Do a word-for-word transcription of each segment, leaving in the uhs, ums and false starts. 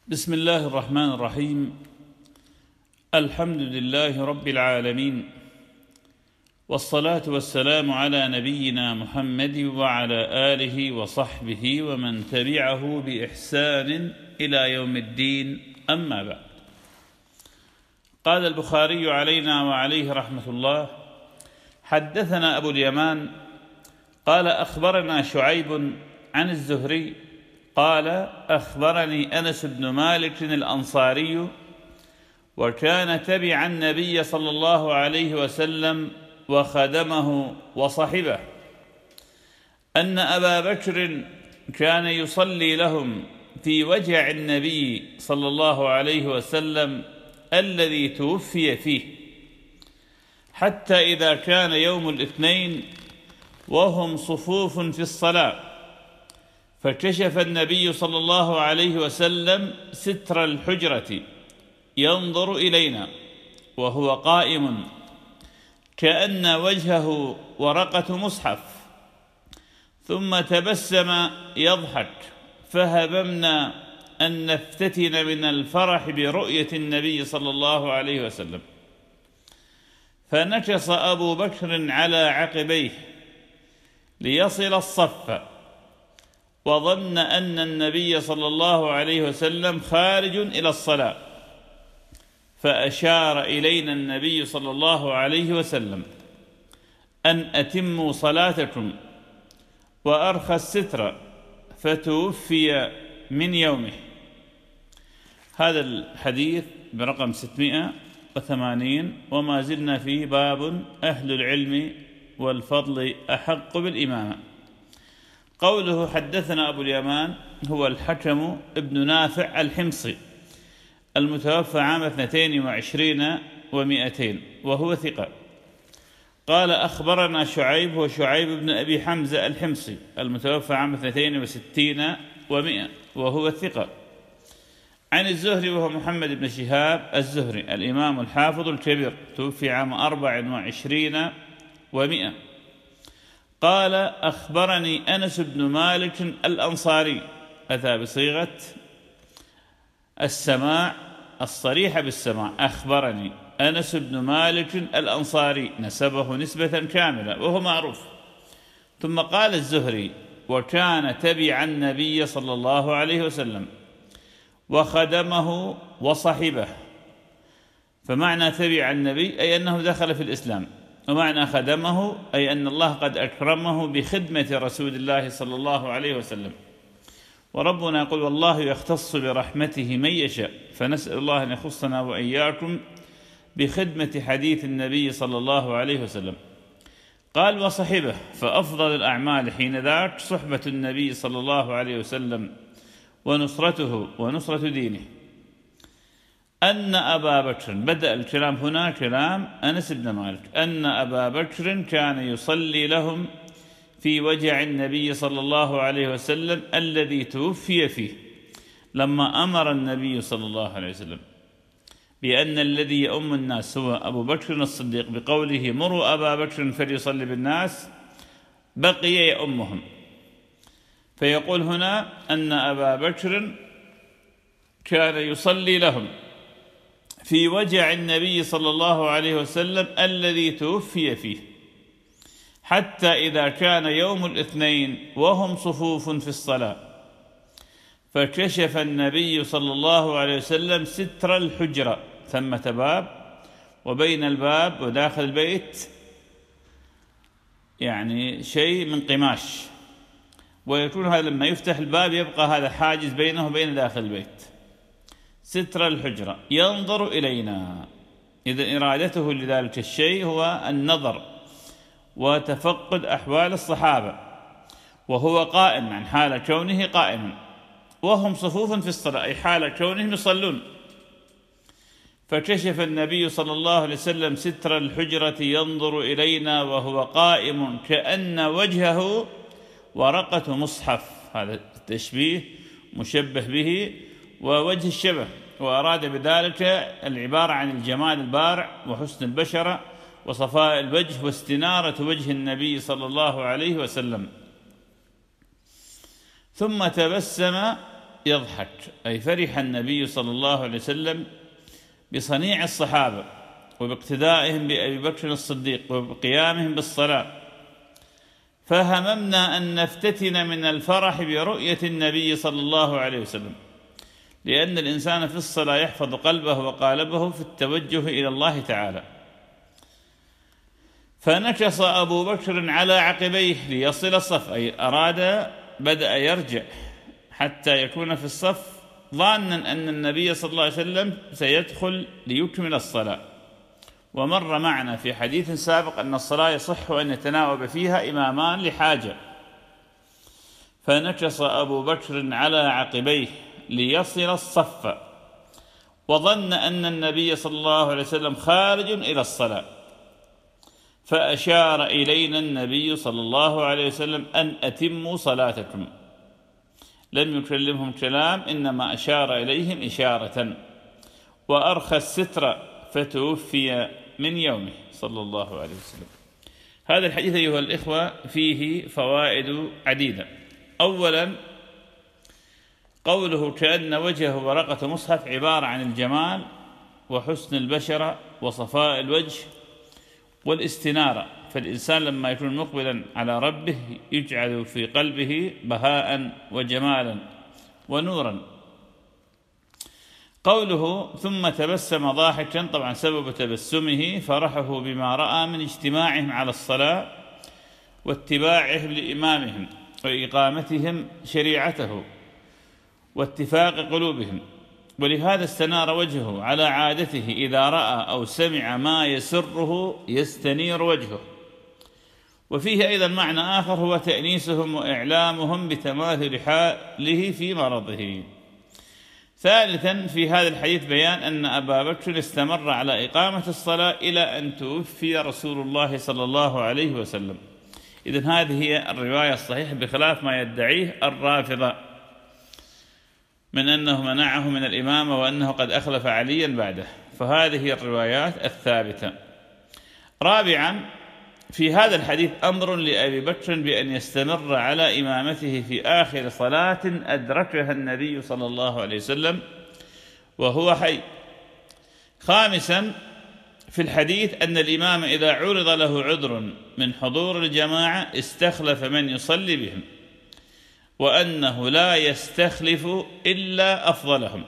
بسم الله الرحمن الرحيم. الحمد لله رب العالمين، والصلاة والسلام على نبينا محمد وعلى آله وصحبه ومن تبعه بإحسان إلى يوم الدين، أما بعد. قال البخاري علينا وعليه رحمة الله: حدثنا أبو اليمان قال أخبرنا شعيب عن الزهري قال أخبرني أنس بن مالك الأنصاري، وكان تبع النبي صلى الله عليه وسلم وخدمه وصحبه، أن أبا بكر كان يصلي لهم في وجع النبي صلى الله عليه وسلم الذي توفي فيه، حتى إذا كان يوم الاثنين وهم صفوف في الصلاة، فكشف النبي صلى الله عليه وسلم ستر الحجرة ينظر إلينا وهو قائم كأن وجهه ورقة مصحف، ثم تبسم يضحك، فهممنا أن نفتتن من الفرح برؤية النبي صلى الله عليه وسلم، فنكص أبو بكر على عقبيه ليصل الصف، وظن أن النبي صلى الله عليه وسلم خارج إلى الصلاة، فأشار إلينا النبي صلى الله عليه وسلم أن أتموا صلاتكم وأرخى الستر، فتوفي من يومه. هذا الحديث برقم ستمائة وثمانين، وما زلنا في باب أهل العلم والفضل أحق بالإمامة. قوله حدثنا أبو اليمان هو الحكم ابن نافع الحمصي المتوفى عام اثنتين وعشرين ومئتين، وهو ثقة. قال أخبرنا شعيب هو شعيب بن أبي حمزة الحمصي المتوفى عام اثنتين وستين ومئة، وهو ثقة. عن الزهري وهو محمد بن شهاب الزهري الإمام الحافظ الكبير، توفي عام أربع وعشرين ومئة. قال أخبرني أنس بن مالك الأنصاري، أتى بصيغة السماع الصريحة بالسماع، أخبرني أنس بن مالك الأنصاري، نسبه نسبة كاملة وهو معروف. ثم قال الزهري: وكان تبع النبي صلى الله عليه وسلم وخدمه وصحبه. فمعنى تبع النبي أي أنه دخل في الإسلام، ومعنى خدمه أي أن الله قد أكرمه بخدمة رسول الله صلى الله عليه وسلم. وربنا يقول: والله يختص برحمته من يشاء، فنسأل الله أن يخصنا وإياكم بخدمة حديث النبي صلى الله عليه وسلم. قال: وصحبه، فأفضل الأعمال حين ذاك صحبة النبي صلى الله عليه وسلم ونصرته ونصرة دينه. أن أبا بكر، بدأ الكلام هنا كلام أنس بن مالك، أن أبا بكر كان يصلي لهم في وجع النبي صلى الله عليه وسلم الذي توفي فيه، لما أمر النبي صلى الله عليه وسلم بأن الذي يؤم الناس هو أبو بكر الصديق بقوله: مروا أبا بكر فليصلي بالناس، بقي يؤمهم. فيقول هنا أن أبا بكر كان يصلي لهم في وجع النبي صلى الله عليه وسلم الذي توفي فيه، حتى إذا كان يوم الاثنين وهم صفوف في الصلاة، فكشف النبي صلى الله عليه وسلم ستر الحجرة، ثمة باب، وبين الباب وداخل البيت يعني شيء من قماش، ويكون هذا لما يفتح الباب يبقى هذا حاجز بينه وبين داخل البيت. ستر الحجرة ينظر إلينا، إذا إرادته لذلك الشيء هو النظر وتفقد أحوال الصحابة، وهو قائم عن حال كونه قائما، وهم صفوف في الصلاة أي حال كونهم يصلون. فكشف النبي صلى الله عليه وسلم ستر الحجرة ينظر إلينا وهو قائم كأن وجهه ورقة مصحف، هذا التشبيه مشبه به ووجه الشبه، وأراد بذلك العبارة عن الجمال البارع وحسن البشرة وصفاء الوجه واستنارة وجه النبي صلى الله عليه وسلم. ثم تبسم يضحك، أي فرح النبي صلى الله عليه وسلم بصنيع الصحابة وباقتدائهم بأبي بكر الصديق وبقيامهم بالصلاة، فهممنا أن نفتتن من الفرح برؤية النبي صلى الله عليه وسلم، لأن الإنسان في الصلاة يحفظ قلبه وقالبه في التوجه إلى الله تعالى. فنكص أبو بكر على عقبيه ليصل الصف، أي أراد بدأ يرجع حتى يكون في الصف، ظانا أن النبي صلى الله عليه وسلم سيدخل ليكمل الصلاة. ومر معنا في حديث سابق أن الصلاة يصح أن يتناوب فيها إمامان لحاجة. فنكص أبو بكر على عقبيه ليصل الصف، وظن أن النبي صلى الله عليه وسلم خارج إلى الصلاة، فأشار إلينا النبي صلى الله عليه وسلم أن أتموا صلاتكم. لم يكلمهم كلام، إنما أشار إليهم إشارة، وأرخى الستر فتوفي من يومه صلى الله عليه وسلم. هذا الحديث أيها الإخوة فيه فوائد عديدة. أولا، قوله كأن وجهه ورقة مصحف عبارة عن الجمال وحسن البشرة وصفاء الوجه والاستنارة، فالإنسان لما يكون مقبلا على ربه يجعل في قلبه بهاء وجمالا ونورا. قوله ثم تبسم ضاحكا، طبعا سبب تبسمه فرحه بما رأى من اجتماعهم على الصلاة واتباعهم لإمامهم وإقامتهم شريعته واتفاق قلوبهم، ولهذا استنار وجهه على عادته، إذا رأى أو سمع ما يسره يستنير وجهه. وفيه أيضا معنى آخر هو تأنيسهم وإعلامهم بتماثل حاله في مرضه. ثالثا، في هذا الحديث بيان أن أبا بكر استمر على إقامة الصلاة إلى أن توفي رسول الله صلى الله عليه وسلم. إذن هذه هي الرواية الصحيحة، بخلاف ما يدعيه الرافضة من أنه منعه من الإمامة وأنه قد أخلف عليا بعده، فهذه هي الروايات الثابتة. رابعا، في هذا الحديث أمر لأبي بكر بأن يستمر على إمامته في آخر صلاة أدركها النبي صلى الله عليه وسلم وهو حي. خامسا، في الحديث أن الإمام إذا عرض له عذر من حضور الجماعة استخلف من يصلي بهم، وأنه لا يستخلف إلا أفضلهم.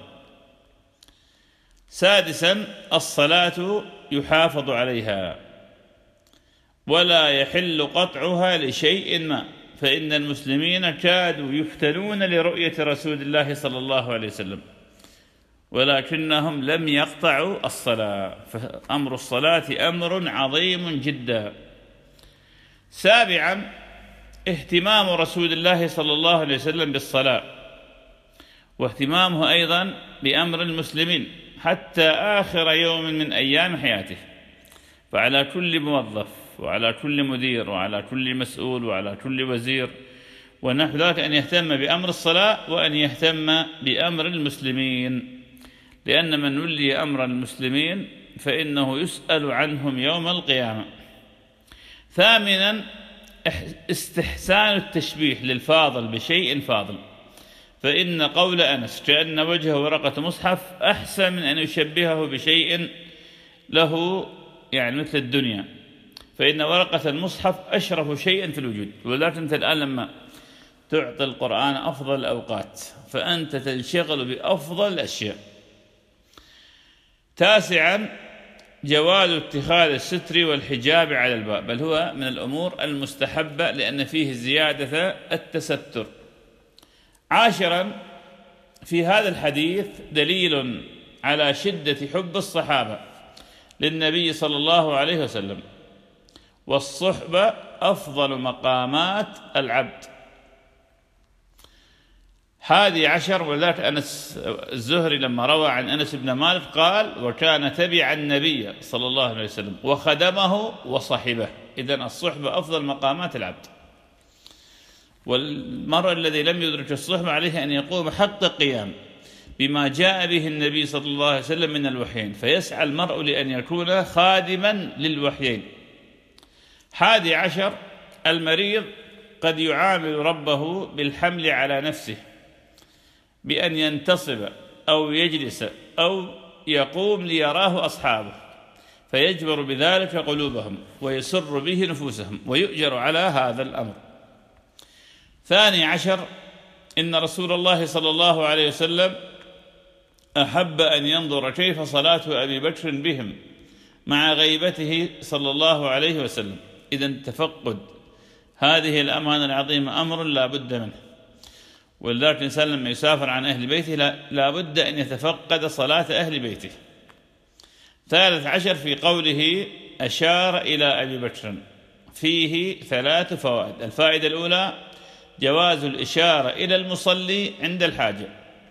سادسا، الصلاة يحافظ عليها ولا يحل قطعها لشيء ما، فإن المسلمين كادوا يفتنون لرؤية رسول الله صلى الله عليه وسلم ولكنهم لم يقطعوا الصلاة، فأمر الصلاة أمر عظيم جدا. سابعا، اهتمام رسول الله صلى الله عليه وسلم بالصلاة، واهتمامه أيضا بأمر المسلمين حتى آخر يوم من أيام حياته. فعلى كل موظف وعلى كل مدير وعلى كل مسؤول وعلى كل وزير ونحو ذلك أن يهتم بأمر الصلاة وأن يهتم بأمر المسلمين، لأن من ولي أمر المسلمين فإنه يسأل عنهم يوم القيامة. ثامنا، استحسان التشبيه للفاضل بشيء فاضل، فإن قول أنس كأن وجهه ورقة مصحف أحسن من أن يشبهه بشيء له يعني مثل الدنيا، فإن ورقة المصحف أشرف شيء في الوجود. ولكن أنت الآن لما تعطي القرآن أفضل الأوقات فأنت تنشغل بأفضل الأشياء. تاسعا، جواز اتخاذ الستر والحجاب على الباب، بل هو من الأمور المستحبة لأن فيه زيادة التستر. عاشرا، في هذا الحديث دليل على شدة حب الصحابة للنبي صلى الله عليه وسلم، والصحبة أفضل مقامات العبد. حادي عشر، وذاك أنس الزهري لما روى عن أنس بن مالك قال: وكان تبع النبي صلى الله عليه وسلم وخدمه وصحبه. إذن الصحبة أفضل مقامات العبد، والمرء الذي لم يدرك الصحبة عليه أن يقوم حق القيام بما جاء به النبي صلى الله عليه وسلم من الوحيين، فيسعى المرء لأن يكون خادما للوحيين. حادي عشر، المريض قد يعامل ربه بالحمل على نفسه بأن ينتصب أو يجلس أو يقوم ليراه أصحابه، فيجبر بذلك قلوبهم ويسر به نفوسهم ويؤجر على هذا الأمر. ثاني عشر، إن رسول الله صلى الله عليه وسلم أحب أن ينظر كيف صلاة أبي بكر بهم مع غيبته صلى الله عليه وسلم. إذن تفقد هذه الأمانة العظيمة أمر لا بد منه، ولذلك الإنسان لما يسافر عن أهل بيته لا بد أن يتفقد صلاة أهل بيته. ثالث عشر في قوله أشار إلى أبي بكر، فيه ثلاث فوائد. الفائدة الأولى جواز الإشارة إلى المصلي عند الحاجة.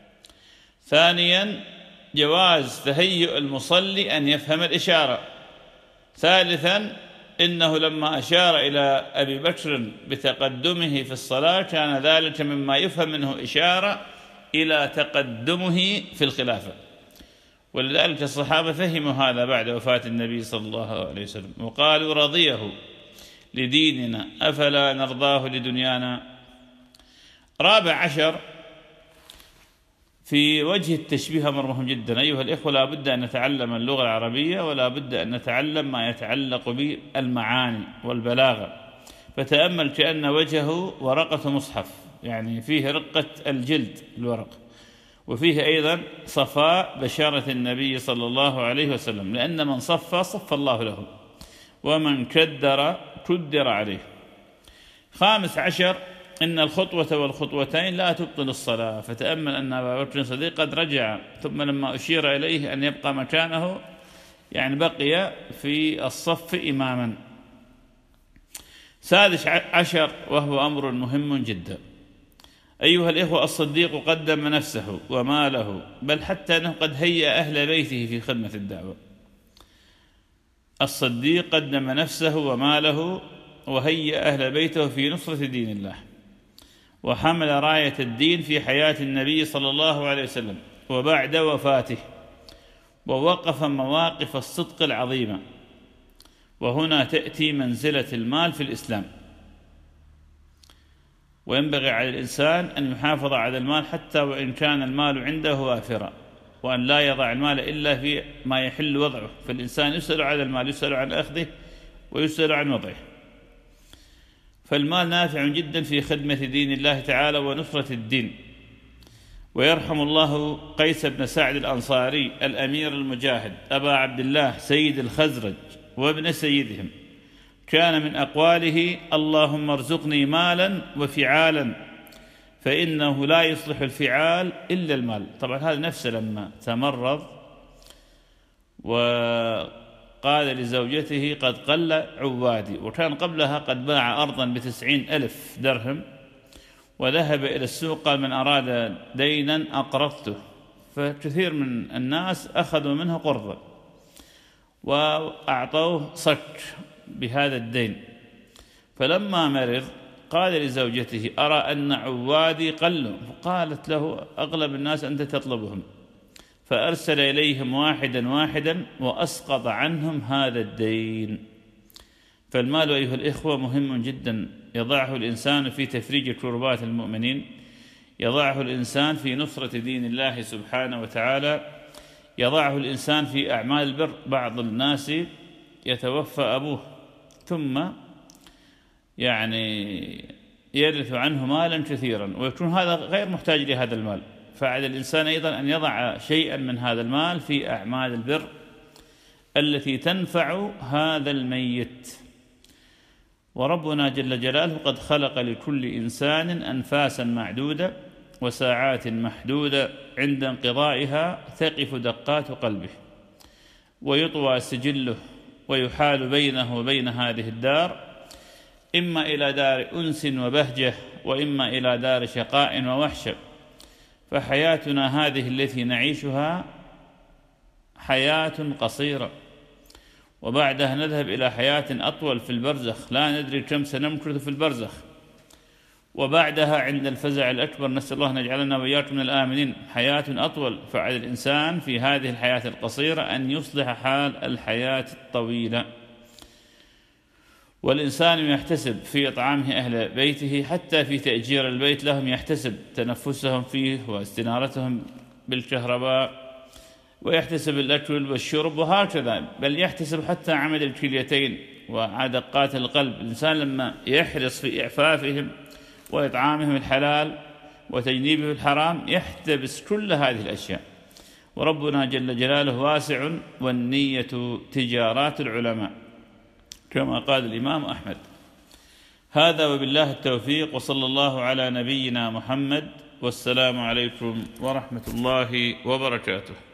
ثانيا جواز تهيئ المصلي أن يفهم الإشارة. ثالثا إنه لما أشار إلى أبي بكر بتقدمه في الصلاة كان ذلك مما يفهم منه إشارة إلى تقدمه في الخلافة، ولذلك الصحابة فهموا هذا بعد وفاة النبي صلى الله عليه وسلم وقالوا رضيه لديننا أفلا نرضاه لدنيانا. رابع عشر في وجه التشبيه أمر مهم جدا أيها الإخوة، لا بد أن نتعلم اللغة العربية ولا بد أن نتعلم ما يتعلق بالمعاني والبلاغة. فتأمل كأن وجهه ورقة مصحف، يعني فيه رقة الجلد الورق، وفيه أيضا صفاء بشرة النبي صلى الله عليه وسلم، لأن من صفى صف الله له ومن كدر كدر عليه. خامس عشر إن الخطوة والخطوتين لا تبطل الصلاة. فتأمل أن أبا بكر الصديق قد رجع، ثم لما أشير إليه أن يبقى مكانه يعني بقي في الصف إماما. سادس عشر وهو أمر مهم جدا أيها الإخوة، الصديق قدم نفسه وماله، بل حتى أنه قد هيأ أهل بيته في خدمة الدعوة. الصديق قدم نفسه وماله وهيأ أهل بيته في نصرة دين الله، وحمل راية الدين في حياة النبي صلى الله عليه وسلم وبعد وفاته، ووقف مواقف الصدق العظيمة. وهنا تأتي منزلة المال في الإسلام، وينبغي على الإنسان أن يحافظ على المال حتى وإن كان المال عنده وافرا، وأن لا يضع المال إلا في ما يحل وضعه. فالإنسان يسأل عن المال، يسأل عن أخذه ويسأل عن وضعه. فالمال نافع جدا في خدمة دين الله تعالى ونصرة الدين. ويرحم الله قيس بن سعد الأنصاري الأمير المجاهد أبا عبد الله سيد الخزرج وابن سيدهم، كان من أقواله اللهم ارزقني مالا وفعالا فإنه لا يصلح الفعال إلا المال. طبعا هذا نفسه لما تمرض وقال لزوجته قد قل عوادي، وكان قبلها قد باع أرضا بتسعين ألف درهم وذهب إلى السوق قال من أراد دينا أقرضته، فكثير من الناس أخذوا منه قرضا وأعطوه صك بهذا الدين. فلما مرض قال لزوجته أرى أن عوادي قلوا، فقالت له أغلب الناس أنت تطلبهم، فأرسل إليهم واحدا واحدا وأسقط عنهم هذا الدين. فالمال أيها الإخوة مهم جدا، يضعه الإنسان في تفريج كربات المؤمنين، يضعه الإنسان في نصرة دين الله سبحانه وتعالى، يضعه الإنسان في أعمال البر. بعض الناس يتوفى أبوه ثم يعني يرث عنه مالا كثيرا ويكون هذا غير محتاج لهذا المال، فعلى الإنسان أيضا أن يضع شيئا من هذا المال في أعمال البر التي تنفع هذا الميت. وربنا جل جلاله قد خلق لكل إنسان أنفاسا معدودة وساعات محدودة عند انقضائها تقف دقات قلبه ويطوى سجله ويحال بينه وبين هذه الدار، إما إلى دار أنس وبهجة وإما إلى دار شقاء ووحشة. فحياتنا هذه التي نعيشها حياة قصيرة، وبعدها نذهب إلى حياة أطول في البرزخ لا ندري كم سنمكث في البرزخ، وبعدها عند الفزع الأكبر نسأل الله أن يجعلنا وإياكم من الآمنين حياة أطول. فعلى الإنسان في هذه الحياة القصيرة أن يصلح حال الحياة الطويلة. والإنسان يحتسب في إطعامه أهل بيته، حتى في تأجير البيت لهم يحتسب تنفسهم فيه واستنارتهم بالكهرباء، ويحتسب الأكل والشرب، وهكذا بل يحتسب حتى عمل الكليتين وعدقات القلب. الإنسان لما يحرص في إعفافهم وإطعامهم الحلال وتجنيبه الحرام يحتبس كل هذه الأشياء. وربنا جل جلاله واسع، والنية تجارات العلماء كما قال الإمام أحمد. هذا وبالله التوفيق، وصلى الله على نبينا محمد، والسلام عليكم ورحمة الله وبركاته.